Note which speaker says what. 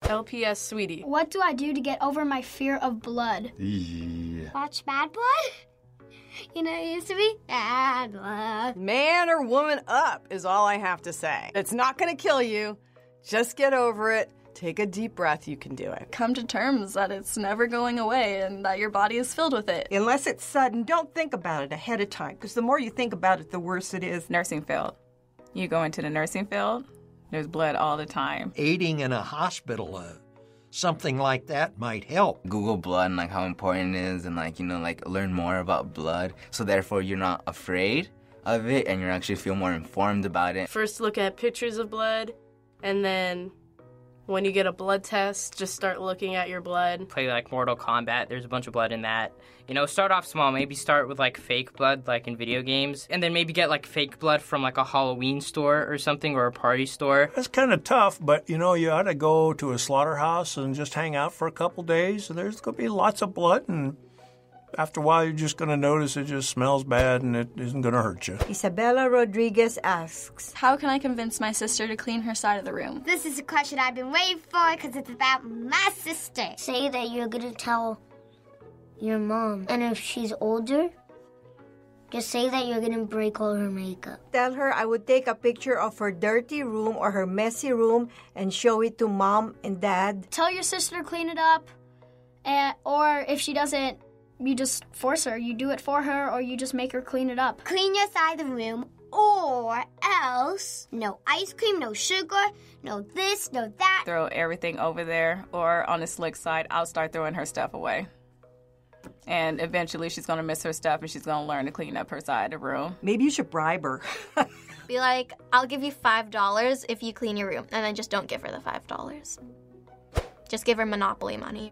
Speaker 1: LPS, sweetie.
Speaker 2: What do I do to get over my fear of blood?
Speaker 3: Yeah.
Speaker 4: Watch Bad Blood? You know, it used to be Bad Blood.
Speaker 1: Man or woman up is all I have to say. It's not going to kill you. Just get over it. Take a deep breath. You can do it.
Speaker 5: Come to terms that it's never going away and that your body is filled with it.
Speaker 6: Unless it's sudden, don't think about it ahead of time, because the more you think about it, the worse it is.
Speaker 5: Nursing field. You go into the nursing field, there's blood all the time.
Speaker 7: Aiding in a hospital, something like that might help.
Speaker 8: Google blood and like how important it is, and learn more about blood, so therefore you're not afraid of it and you actually feel more informed about it.
Speaker 1: First look at pictures of blood, and then when you get a blood test, just start looking at your blood.
Speaker 9: Play like Mortal Kombat, there's a bunch of blood in that. Start off small, maybe start with like fake blood like in video games, and then maybe get like fake blood from like a Halloween store or something, or a party store.
Speaker 10: That's kind of tough, but you ought to go to a slaughterhouse and just hang out for a couple days, and there's going to be lots of blood, and after a while you're just going to notice it just smells bad and it isn't going to hurt you.
Speaker 11: Isabella Rodriguez asks,
Speaker 5: how can I convince my sister to clean her side of the room?
Speaker 4: This is a question I've been waiting for because it's about my sister.
Speaker 12: Say that you're going to tell your mom, and if she's older, just say that you're going to break all her makeup.
Speaker 11: Tell her I would take a picture of her dirty room or her messy room and show it to Mom and Dad.
Speaker 2: Tell your sister to clean it up, or if she doesn't, you just force her. You do it for her, or you just make her clean it up.
Speaker 4: Clean your side of the room, or else no ice cream, no sugar, no this, no that.
Speaker 5: Throw everything over there, or on the slick side, I'll start throwing her stuff away. And eventually she's going to miss her stuff and she's going to learn to clean up her side of the room.
Speaker 6: Maybe you should bribe her.
Speaker 13: Be like, I'll give you $5 if you clean your room, and then just don't give her the $5. Just give her Monopoly money.